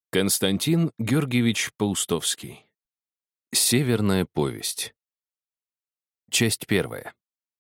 Константин Георгиевич Паустовский. Северная повесть. Часть первая.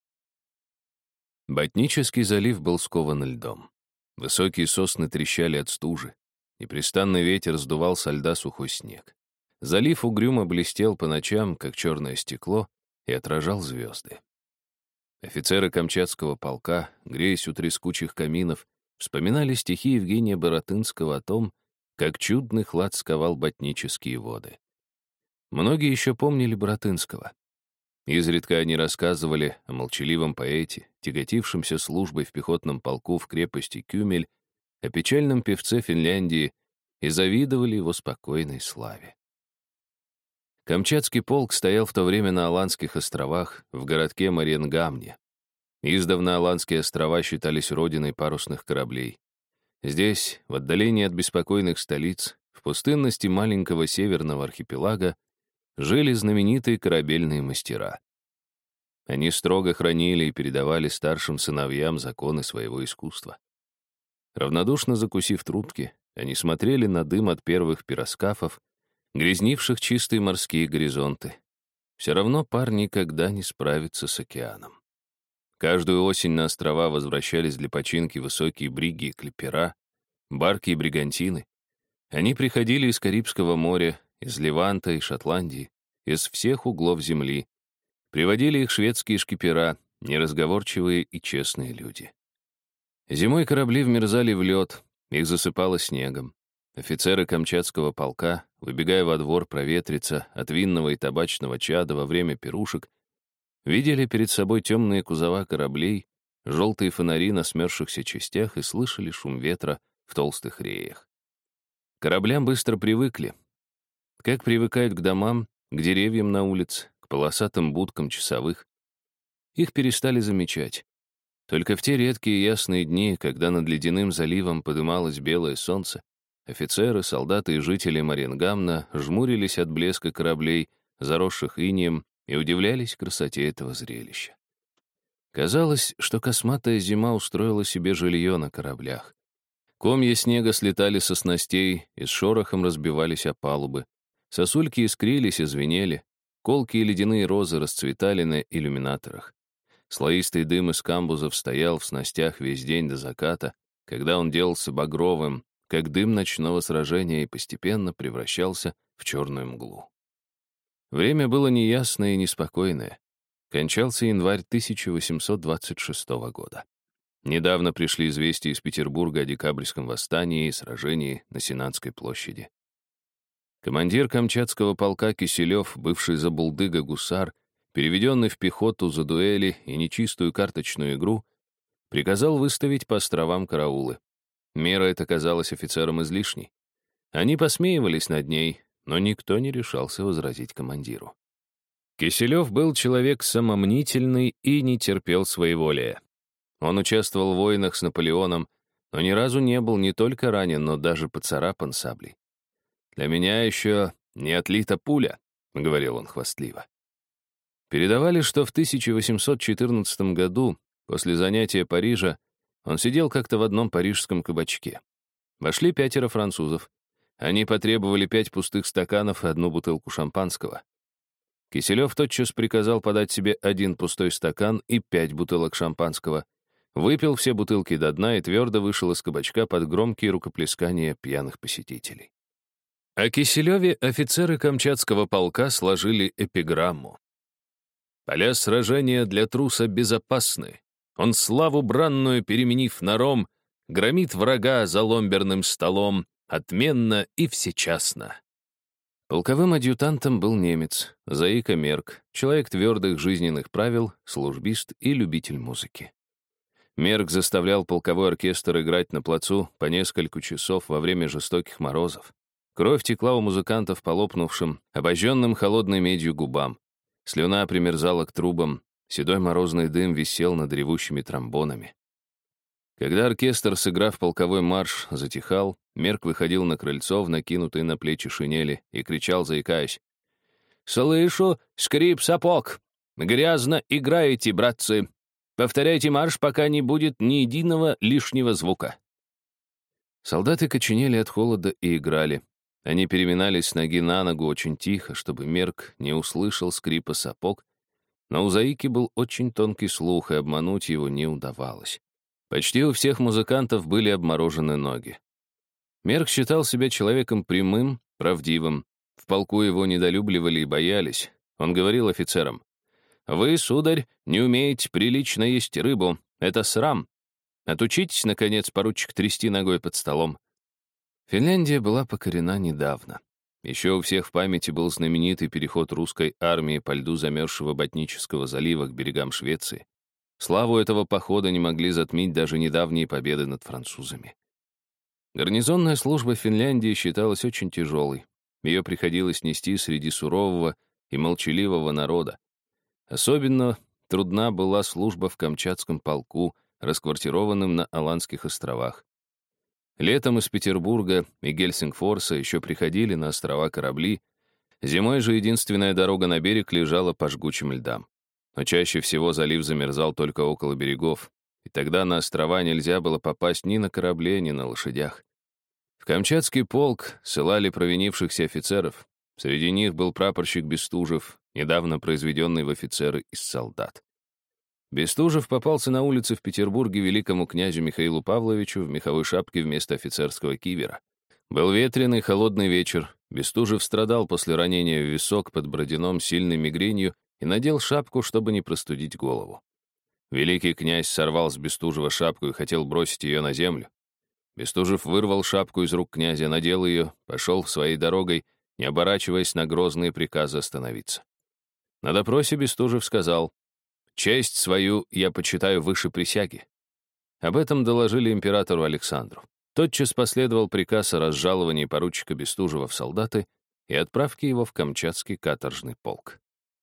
Ботнический залив был скован льдом. Высокие сосны трещали от стужи. Непрестанный ветер сдувал со льда сухой снег. Залив угрюмо блестел по ночам, как черное стекло, и отражал звезды. Офицеры Камчатского полка, греясь у трескучих каминов, вспоминали стихи Евгения Баратынского о том, как чудный хлад сковал ботнические воды. Многие еще помнили Баратынского. Изредка они рассказывали о молчаливом поэте, тяготившемся службой в пехотном полку в крепости Кюмель, о печальном певце Финляндии и завидовали его спокойной славе. Камчатский полк стоял в то время на Аландских островах, в городке Мариенгамне. Издавна Аландские острова считались родиной парусных кораблей. Здесь, в отдалении от беспокойных столиц, в пустынности маленького северного архипелага, жили знаменитые корабельные мастера. Они строго хранили и передавали старшим сыновьям законы своего искусства. Равнодушно закусив трубки, они смотрели на дым от первых пироскафов, грязнивших чистые морские горизонты. Все равно пар никогда не справится с океаном. Каждую осень на острова возвращались для починки высокие бриги и клипера, барки и бригантины. Они приходили из Карибского моря, из Леванта и Шотландии, из всех углов земли. Приводили их шведские шкипера, неразговорчивые и честные люди. Зимой корабли вмерзали в лед, их засыпало снегом. Офицеры Камчатского полка, выбегая во двор проветриться от винного и табачного чада во время пирушек, видели перед собой темные кузова кораблей, желтые фонари на смерзшихся частях и слышали шум ветра в толстых реях. К кораблям быстро привыкли. Как привыкают к домам, к деревьям на улице, к полосатым будкам часовых. Их перестали замечать. Только в те редкие ясные дни, когда над ледяным заливом подымалось белое солнце, офицеры, солдаты и жители Мариенгамна жмурились от блеска кораблей, заросших инеем, и удивлялись красоте этого зрелища. Казалось, что косматая зима устроила себе жилье на кораблях. Комья снега слетали со снастей и с шорохом разбивались о палубы. Сосульки искрились и звенели. Колкие ледяные розы расцветали на иллюминаторах. Слоистый дым из камбузов стоял в снастях весь день до заката, когда он делался багровым, как дым ночного сражения, и постепенно превращался в черную мглу. Время было неясное и неспокойное. Кончался январь 1826 года. Недавно пришли известия из Петербурга о декабрьском восстании и сражении на Сенатской площади. Командир Камчатского полка Киселев, бывший забулдыга-гусар, переведенный в пехоту за дуэли и нечистую карточную игру, приказал выставить по островам караулы. Мера эта казалась офицерам излишней. Они посмеивались над ней, но никто не решался возразить командиру. Киселев был человек самомнительный и не терпел своеволия. Он участвовал в войнах с Наполеоном, но ни разу не был не только ранен, но даже поцарапан саблей. «Для меня еще не отлита пуля», — говорил он хвастливо. Передавали, что в 1814 году, после занятия Парижа, он сидел как-то в одном парижском кабачке. Вошли 5 французов. Они потребовали 5 пустых стаканов и 1 бутылку шампанского. Киселев тотчас приказал подать себе 1 пустой стакан и 5 бутылок шампанского, выпил все бутылки до дна и твердо вышел из кабачка под громкие рукоплескания пьяных посетителей. О Киселеве офицеры Камчатского полка сложили эпиграмму. «Поля сражения для труса безопасны. Он славу бранную, переменив на ром, громит врага за ломберным столом, отменно и всечасно». Полковым адъютантом был немец, заика Мерк, человек твердых жизненных правил, службист и любитель музыки. Мерк заставлял полковой оркестр играть на плацу по несколько часов во время жестоких морозов. Кровь текла у музыкантов по лопнувшим, обожженным холодной медью губам. Слюна примерзала к трубам, седой морозный дым висел над ревущими тромбонами. Когда оркестр, сыграв полковой марш, затихал, Мерк выходил на крыльцо в накинутой на плечи шинели и кричал, заикаясь: «Слышу скрип сапог! Грязно играете, братцы! Повторяйте марш, пока не будет ни единого лишнего звука!» Солдаты коченели от холода и играли. Они переминались с ноги на ногу очень тихо, чтобы Мерк не услышал скрипа сапог, но у Заики был очень тонкий слух, и обмануть его не удавалось. Почти у всех музыкантов были обморожены ноги. Мерк считал себя человеком прямым, правдивым. В полку его недолюбливали и боялись. Он говорил офицерам: «Вы, сударь, не умеете прилично есть рыбу. Это срам. Отучитесь, наконец, поручик, трясти ногой под столом». Финляндия была покорена недавно. Еще у всех в памяти был знаменитый переход русской армии по льду замерзшего Ботнического залива к берегам Швеции. Славу этого похода не могли затмить даже недавние победы над французами. Гарнизонная служба в Финляндии считалась очень тяжелой. Ее приходилось нести среди сурового и молчаливого народа. Особенно трудна была служба в Камчатском полку, расквартированном на Аландских островах. Летом из Петербурга и Гельсингфорса еще приходили на острова корабли, зимой же единственная дорога на берег лежала по жгучим льдам. Но чаще всего залив замерзал только около берегов, и тогда на острова нельзя было попасть ни на корабле, ни на лошадях. В Камчатский полк ссылали провинившихся офицеров. Среди них был прапорщик Бестужев, недавно произведенный в офицеры из солдат. Бестужев попался на улице в Петербурге великому князю Михаилу Павловичу в меховой шапке вместо офицерского кивера. Был ветреный, холодный вечер. Бестужев страдал после ранения в висок под Бородином сильной мигренью и надел шапку, чтобы не простудить голову. Великий князь сорвал с Бестужева шапку и хотел бросить ее на землю. Бестужев вырвал шапку из рук князя, надел ее, пошел своей дорогой, не оборачиваясь на грозные приказы остановиться. На допросе Бестужев сказал: «Честь свою я почитаю выше присяги». Об этом доложили императору Александру. Тотчас последовал приказ о разжаловании поручика Бестужева в солдаты и отправке его в Камчатский каторжный полк.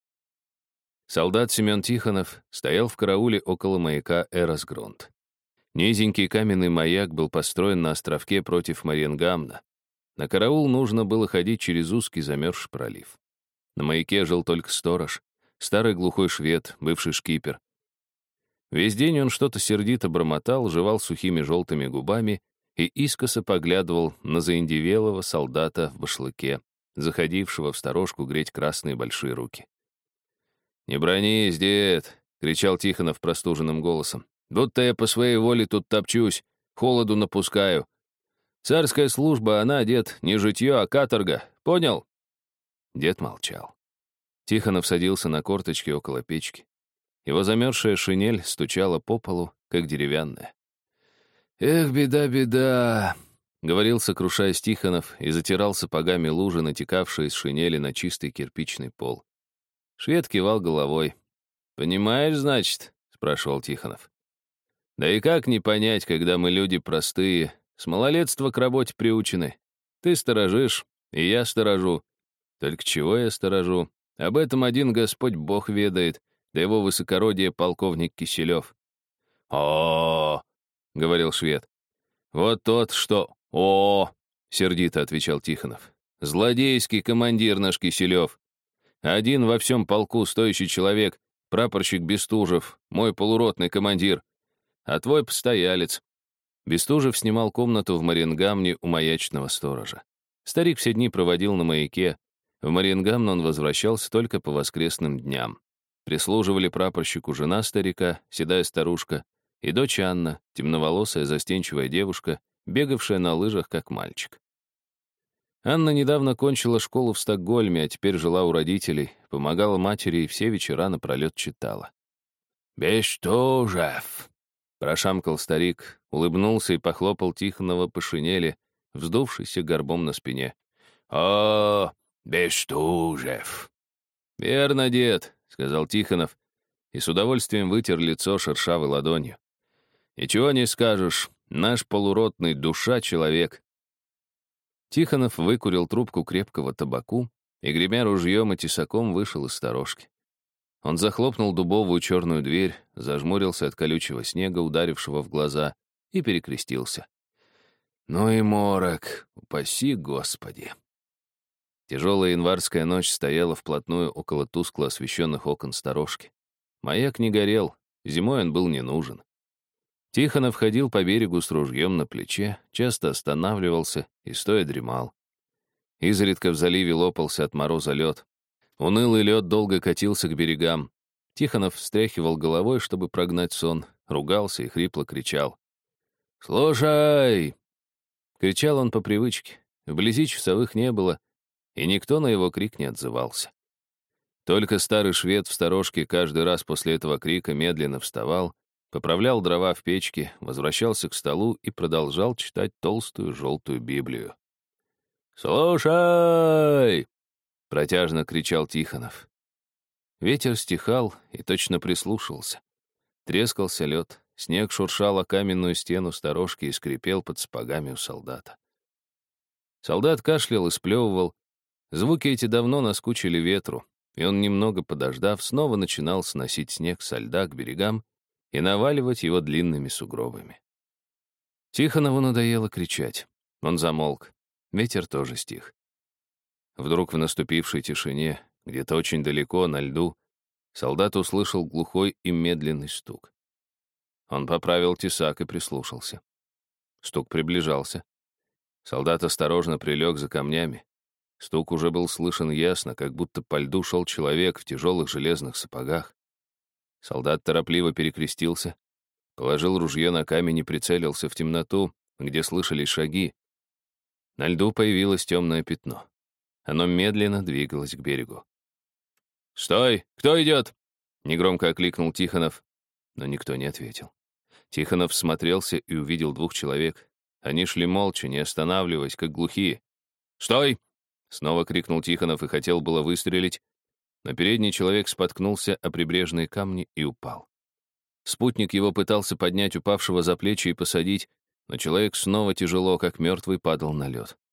Солдат Семен Тихонов стоял в карауле около маяка Эросгрунд. Низенький каменный маяк был построен на островке против Мариенгамна. На караул нужно было ходить через узкий замерзший пролив. На маяке жил только сторож, старый глухой швед, бывший шкипер. Весь день он что-то сердито бормотал, жевал сухими желтыми губами и искоса поглядывал на заиндевелого солдата в башлыке, заходившего в сторожку греть красные большие руки. «Не бронись, дед!» — кричал Тихонов простуженным голосом. «Будто я по своей воле тут топчусь, холоду напускаю. Царская служба, она, дед, не житье, а каторга. Понял?» Дед молчал. Тихонов садился на корточки около печки. Его замерзшая шинель стучала по полу, как деревянная. «Эх, беда, беда!» — говорил, сокрушаясь Тихонов, и затирал сапогами лужи, натекавшие из шинели на чистый кирпичный пол. Швед кивал головой. «Понимаешь, значит?» — спрашивал Тихонов. «Да и как не понять, когда мы люди простые, с малолетства к работе приучены? Ты сторожишь, и я сторожу. Только чего я сторожу? Об этом один Господь Бог ведает, да его высокородие полковник Киселев». «О-о-о!» — говорил швед. «Вот тот, что о сердито отвечал Тихонов. «Злодейский командир наш Киселев. Один во всем полку стоящий человек, прапорщик Бестужев, мой полуротный командир, а твой постоялец». Бестужев снимал комнату в Мариенгамне у маячного сторожа. Старик все дни проводил на маяке. В Мариенгамн он возвращался только по воскресным дням. Прислуживали прапорщику жена старика, седая старушка, и дочь Анна, темноволосая застенчивая девушка, бегавшая на лыжах, как мальчик. Анна недавно кончила школу в Стокгольме, а теперь жила у родителей, помогала матери и все вечера напролет читала. «Бестужев!» — прошамкал старик, улыбнулся и похлопал Тихонова по шинели, вздувшийся горбом на спине. «О, Бестужев!» «Верно, дед», — сказал Тихонов, и с удовольствием вытер лицо шершавой ладонью. «Ничего не скажешь, наш полуротный душа человек». Тихонов выкурил трубку крепкого табаку и, гремя ружьем и тесаком, вышел из сторожки. Он захлопнул дубовую черную дверь, зажмурился от колючего снега, ударившего в глаза, и перекрестился. «Ну и морок, упаси Господи!» Тяжелая январская ночь стояла вплотную около тускло освещенных окон сторожки. Маяк не горел, зимой он был не нужен. Тихонов ходил по берегу с ружьем на плече, часто останавливался и стоя дремал. Изредка в заливе лопался от мороза лед. Унылый лед долго катился к берегам. Тихонов встряхивал головой, чтобы прогнать сон, ругался и хрипло кричал. «Слушай!» Кричал он по привычке. Вблизи часовых не было, и никто на его крик не отзывался. Только старый швед в сторожке каждый раз после этого крика медленно вставал, поправлял дрова в печке, возвращался к столу и продолжал читать толстую желтую Библию. «Слушай!» — протяжно кричал Тихонов. Ветер стихал и точно прислушивался. Трескался лед, снег шуршал о каменную стену сторожки и скрипел под сапогами у солдата. Солдат кашлял и сплевывал. Звуки эти давно наскучили ветру, и он, немного подождав, снова начинал сносить снег со льда к берегам и наваливать его длинными сугробами. Тихонову надоело кричать. Он замолк. Ветер тоже стих. Вдруг в наступившей тишине, где-то очень далеко, на льду, солдат услышал глухой и медленный стук. Он поправил тесак и прислушался. Стук приближался. Солдат осторожно прилег за камнями. Стук уже был слышен ясно, как будто по льду шел человек в тяжелых железных сапогах. Солдат торопливо перекрестился, положил ружье на камень и прицелился в темноту, где слышались шаги. На льду появилось темное пятно. Оно медленно двигалось к берегу. «Стой! Кто идет?» — негромко окликнул Тихонов, но никто не ответил. Тихонов всмотрелся и увидел двух человек. Они шли молча, не останавливаясь, как глухие. «Стой!» — снова крикнул Тихонов и хотел было выстрелить, но передний человек споткнулся о прибрежные камни и упал. Спутник его пытался поднять упавшего за плечи и посадить, но человек снова тяжело, как мертвый, падал на лед.